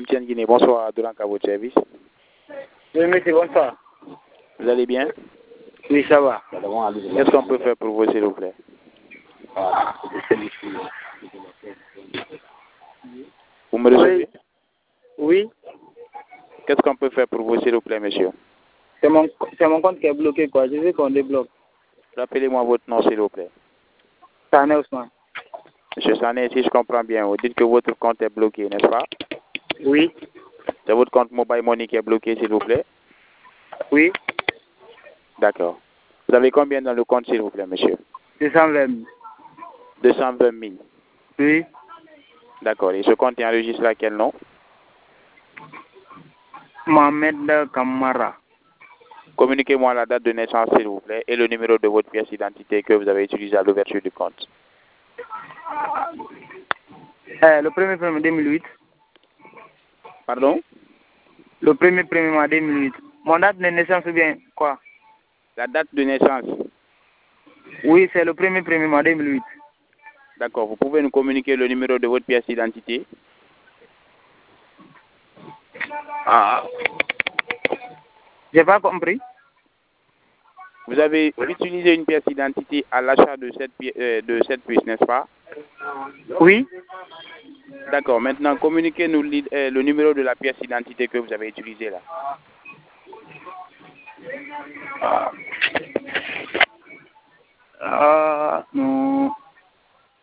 MTN Guinée, bonsoir, Dolan à votre service. Oui, monsieur, bonsoir. Vous allez bien? Oui, ça va. Qu'est-ce qu'on peut faire pour vous, s'il vous plaît? Vous me recevez? Oui. Qu'est-ce qu'on peut faire pour vous, s'il vous plaît, monsieur? C'est mon compte qui est bloqué, quoi. Je veux qu'on débloque. Rappelez-moi votre nom, s'il vous plaît. Sané Ousmane. Monsieur Sané, si je comprends bien, vous dites que votre compte est bloqué, n'est-ce pas? Oui. C'est votre compte Mobile Money qui est bloqué, s'il vous plaît? Oui. D'accord. Vous avez combien dans le compte, s'il vous plaît, monsieur? 220 000. 220 000. Oui. D'accord. Et ce compte est enregistré à quel nom? Mohamed Kamara. Communiquez-moi la date de naissance, s'il vous plaît, et le numéro de votre pièce d'identité que vous avez utilisé à l'ouverture du compte. Le 1er février 2008. Pardon? Le 1er février 2008. Mon date de naissance ou bien quoi? La date de naissance? Oui, c'est le 1er février 2008. D'accord. Vous pouvez nous communiquer le numéro de votre pièce d'identité? J'ai pas compris. Vous avez utilisé une pièce d'identité à l'achat de cette puce, n'est-ce pas? Oui. D'accord. Maintenant, communiquez-nous le numéro de la pièce d'identité que vous avez utilisée là. Non.